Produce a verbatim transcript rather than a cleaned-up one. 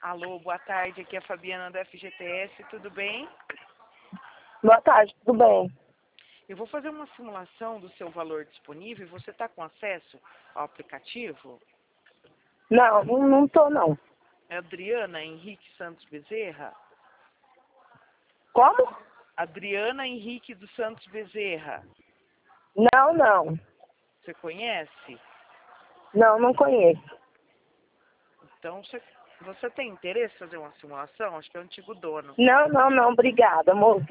Alô, boa tarde, aqui é a Fabiana da F G T S, tudo bem? Boa tarde, tudo bem? Eu vou fazer uma simulação do seu valor disponível. Você está com acesso ao aplicativo? Não, não, não tô não. É Adriana Henrique Santos Bezerra? Como? Adriana Henrique dos Santos Bezerra. Não, não. Você conhece? Não, não conheço. Então, você, você tem interesse em fazer uma simulação? Acho que é o antigo dono. Não, não, não, obrigada, moço.